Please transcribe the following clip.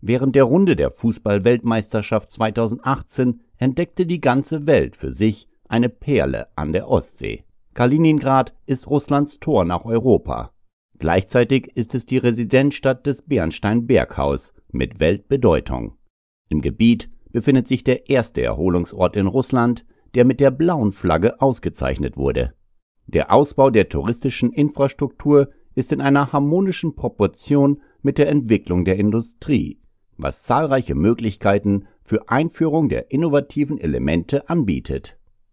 Während der Runde der Fußball-Weltmeisterschaft 2018 entdeckte die ganze Welt für sich eine Perle an der Ostsee. Kaliningrad ist Russlands Tor nach Europa. Gleichzeitig ist es die Residenzstadt des Bernstein-Berghaus mit Weltbedeutung. Im Gebiet befindet sich der erste Erholungsort in Russland, der mit der blauen Flagge ausgezeichnet wurde. Der Ausbau der touristischen Infrastruktur ist in einer harmonischen Proportion mit der Entwicklung der Industrie, was zahlreiche Möglichkeiten für Einführung der innovativen Elemente anbietet